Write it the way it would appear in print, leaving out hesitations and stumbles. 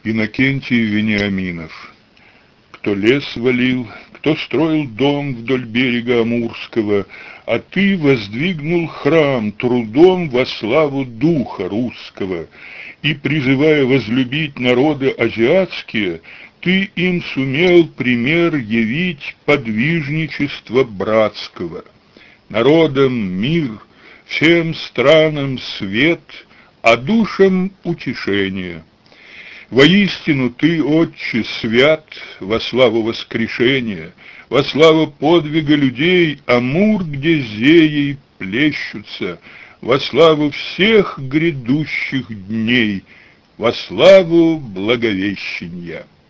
Иннокентий Вениаминов. Кто лес валил, кто строил дом вдоль берега Амурского, а ты воздвигнул храм трудом во славу духа русского, и, призывая возлюбить народы азиатские, ты им сумел пример явить подвижничества братского. Народам мир, всем странам свет, а душам утешение. Воистину ты, Отче, свят во славу воскрешения, во славу подвига людей, Амур, где зеи плещутся, во славу всех грядущих дней, во славу Благовещения.